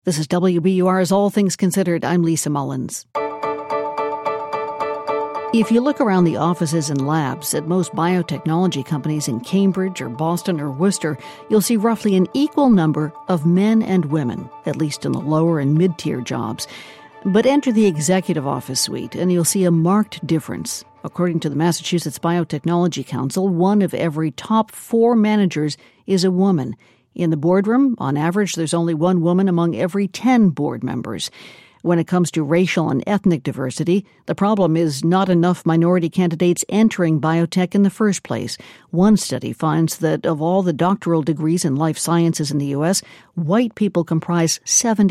This is WBUR's All Things Considered. I'm Lisa Mullins. If you look around the offices and labs at most biotechnology companies in Cambridge or Boston or Worcester, you'll see roughly an equal number of men and women, at least in the lower and mid-tier jobs. But enter the executive office suite, and you'll see a marked difference. According to the Massachusetts Biotechnology Council, 1 of every top 4 managers is a woman. In the boardroom, on average, there's only 1 woman among every 10 board members. When it comes to racial and ethnic diversity, the problem is not enough minority candidates entering biotech in the first place. One study finds that of all the doctoral degrees in life sciences in the U.S., white people comprise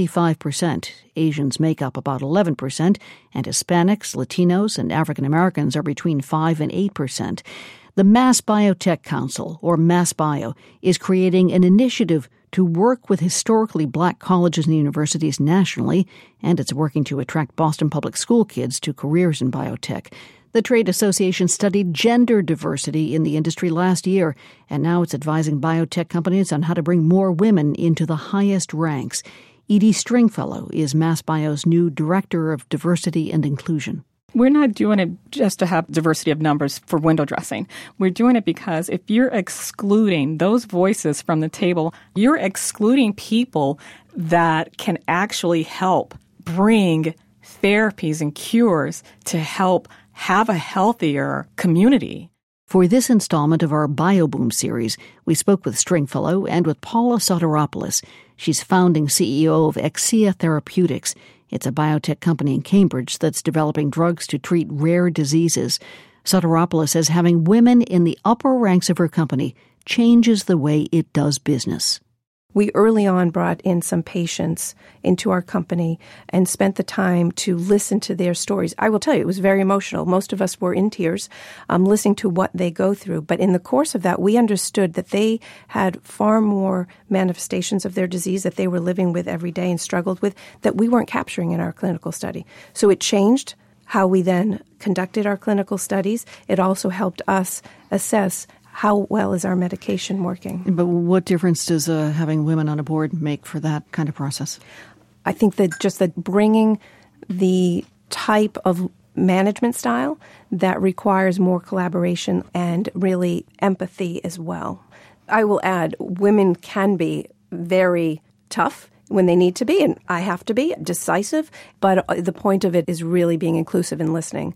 75%. Asians make up about 11%, and Hispanics, Latinos, and African Americans are between 5 and 8%. The Mass Biotech Council, or MassBio, is creating an initiative to work with historically black colleges and universities nationally, and it's working to attract Boston public school kids to careers in biotech. The trade association studied gender diversity in the industry last year, and now it's advising biotech companies on how to bring more women into the highest ranks. Edie Stringfellow is MassBio's new Director of Diversity and Inclusion. We're not doing it just to have diversity of numbers for window dressing. We're doing it because if you're excluding those voices from the table, you're excluding people that can actually help bring therapies and cures to help have a healthier community. For this installment of our BioBoom series, we spoke with Stringfellow and with Paula Soteropoulos. She's founding CEO of Exia Therapeutics. It's a biotech company in Cambridge that's developing drugs to treat rare diseases. Soteropoulos says having women in the upper ranks of her company changes the way it does business. We early on brought in some patients into our company and spent the time to listen to their stories. I will tell you, it was very emotional. Most of us were in tears listening to what they go through. But in the course of that, we understood that they had far more manifestations of their disease that they were living with every day and struggled with that we weren't capturing in our clinical study. So it changed how we then conducted our clinical studies. It also helped us assess how well is our medication working. But what difference does having women on a board make for that kind of process? I think that just that bringing the type of management style that requires more collaboration and really empathy as well. I will add, women can be very tough when they need to be, and I have to be decisive, but the point of it is really being inclusive and listening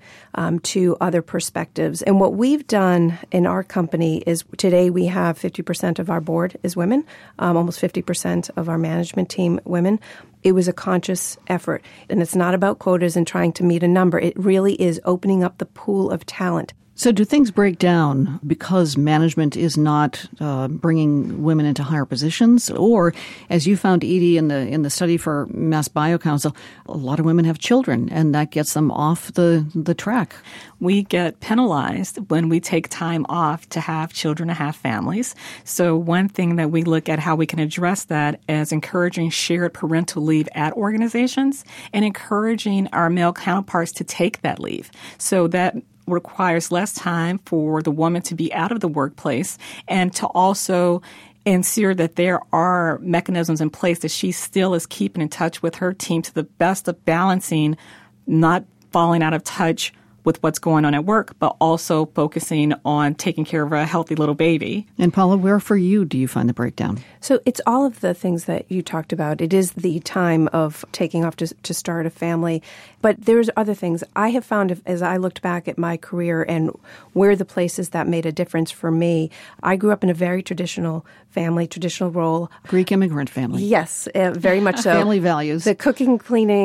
to other perspectives. And what we've done in our company is today we have 50% of our board is women, almost 50% of our management team women. It was a conscious effort, and it's not about quotas and trying to meet a number. It really is opening up the pool of talent. So do things break down because management is not bringing women into higher positions? Or, as you found, Edie, in the study for MassBio Council, a lot of women have children, and that gets them off the track. We get penalized when we take time off to have children and have families. So one thing that we look at how we can address that is encouraging shared parental leave at organizations and encouraging our male counterparts to take that leave. So that requires less time for the woman to be out of the workplace and to also ensure that there are mechanisms in place that she still is keeping in touch with her team to the best of balancing, not falling out of touch with what's going on at work, but also focusing on taking care of a healthy little baby. And Paula, where for you do you find the breakdown? So it's all of the things that you talked about. It is the time of taking off to start a family. But there's other things. I have found, as I looked back at my career and where the places that made a difference for me, I grew up in a very traditional family, traditional role. Greek immigrant family. Yes, very much so. Family values. The cooking,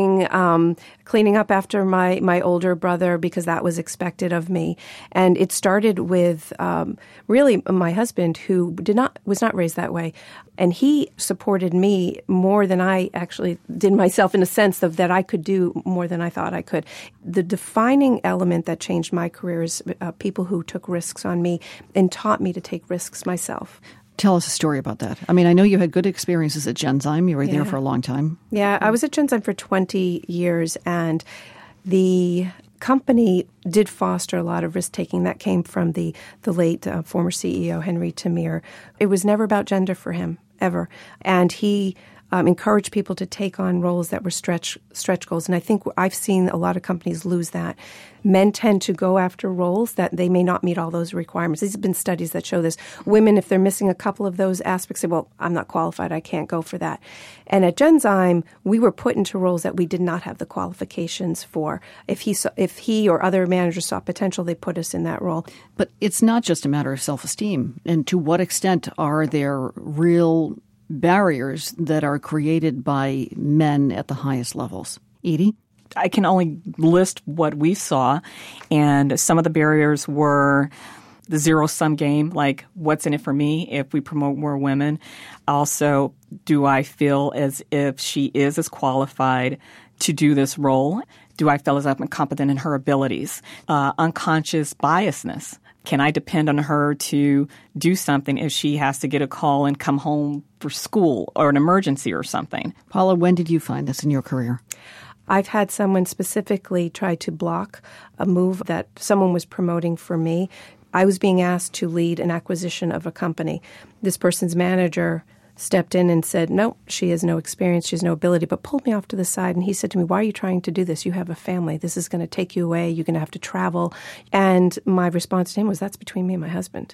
cleaning up after my older brother because that was expected of me. And it started with really my husband, who was not raised that way. And he supported me more than I actually did myself, in a sense of that I could do more than I thought I could. The defining element that changed my career is people who took risks on me and taught me to take risks myself. Tell us a story about that. I mean, I know you had good experiences at Genzyme. You were there for a long time. Yeah, I was at Genzyme for 20 years, and the company did foster a lot of risk-taking. That came from the late former CEO, Henry Tamir. It was never about gender for him, ever. And he encourage people to take on roles that were stretch goals. And I think I've seen a lot of companies lose that. Men tend to go after roles that they may not meet all those requirements. These have been studies that show this. Women, if they're missing a couple of those aspects, say, well, I'm not qualified, I can't go for that. And at Genzyme, we were put into roles that we did not have the qualifications for. If he or other managers saw potential, they put us in that role. But it's not just a matter of self-esteem. And to what extent are there real barriers that are created by men at the highest levels? Edie? I can only list what we saw, and some of the barriers were the zero-sum game, like what's in it for me if we promote more women. Also, do I feel as if she is as qualified to do this role? Do I feel as if I'm competent in her abilities? Unconscious biasness. Can I depend on her to do something if she has to get a call and come home for school or an emergency or something? Paula, when did you find this in your career? I've had someone specifically try to block a move that someone was promoting for me. I was being asked to lead an acquisition of a company. This person's manager stepped in and said, no, she has no experience, she has no ability, but pulled me off to the side. And he said to me, why are you trying to do this? You have a family. This is going to take you away. You're going to have to travel. And my response to him was, that's between me and my husband.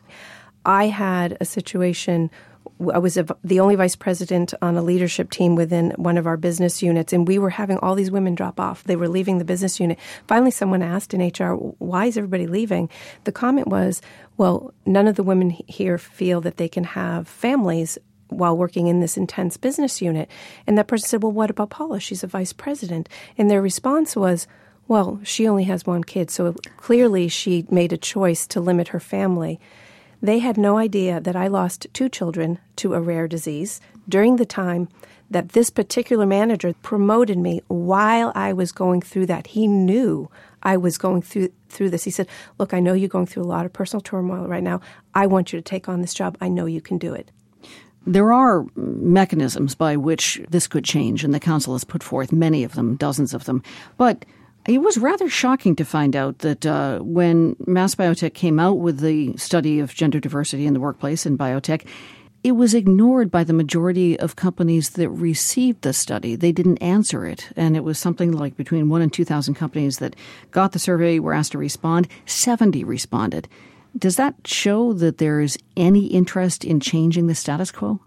I had a situation. I was the only vice president on a leadership team within one of our business units, and we were having all these women drop off. They were leaving the business unit. Finally, someone asked in HR, why is everybody leaving? The comment was, well, none of the women here feel that they can have families while working in this intense business unit. And that person said, well, what about Paula? She's a vice president. And their response was, well, she only has one kid, so clearly she made a choice to limit her family. They had no idea that I lost 2 children to a rare disease during the time that this particular manager promoted me while I was going through that. He knew I was going through this. He said, look, I know you're going through a lot of personal turmoil right now. I want you to take on this job. I know you can do it. There are mechanisms by which this could change, and the Council has put forth many of them, dozens of them. But it was rather shocking to find out that when MassBiotech came out with the study of gender diversity in the workplace in biotech, it was ignored by the majority of companies that received the study. They didn't answer it. And it was something like between 1,000 and 2,000 companies that got the survey, were asked to respond. 70 responded. Does that show that there is any interest in changing the status quo?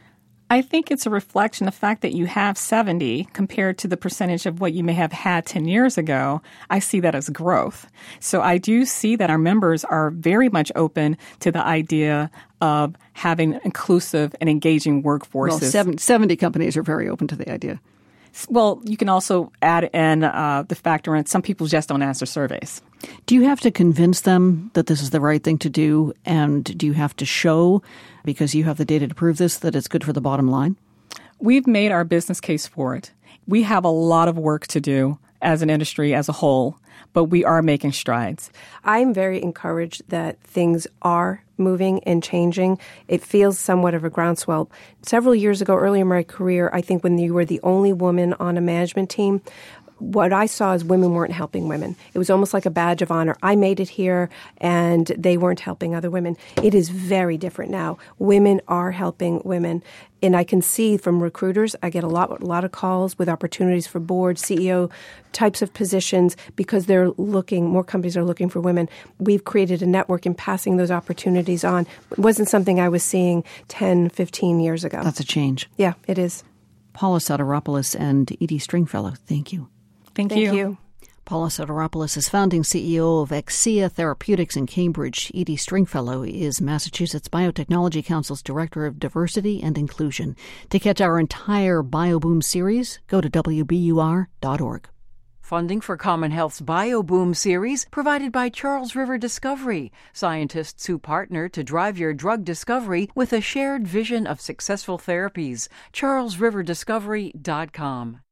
I think it's a reflection of the fact that you have 70 compared to the percentage of what you may have had 10 years ago. I see that as growth. So I do see that our members are very much open to the idea of having inclusive and engaging workforces. Well, 70 companies are very open to the idea. Well, you can also add in the factor in some people just don't answer surveys. Do you have to convince them that this is the right thing to do? And do you have to show, because you have the data to prove this, that it's good for the bottom line? We've made our business case for it. We have a lot of work to do as an industry as a whole, but we are making strides. I'm very encouraged that things are moving and changing. It feels somewhat of a groundswell. Several years ago, early in my career, I think when you were the only woman on a management team, what I saw is women weren't helping women. It was almost like a badge of honor. I made it here, and they weren't helping other women. It is very different now. Women are helping women. And I can see from recruiters, I get a lot of calls with opportunities for board, CEO types of positions because more companies are looking for women. We've created a network in passing those opportunities on. It wasn't something I was seeing 10, 15 years ago. That's a change. Yeah, it is. Paula Soteropoulos and Edie Stringfellow, thank you. Thank you. Paula Soteropoulos is founding CEO of Exia Therapeutics in Cambridge. Edie Stringfellow is Massachusetts Biotechnology Council's Director of Diversity and Inclusion. To catch our entire BioBoom series, go to WBUR.org. Funding for Common Health's BioBoom series provided by Charles River Discovery, scientists who partner to drive your drug discovery with a shared vision of successful therapies. CharlesRiverDiscovery.com.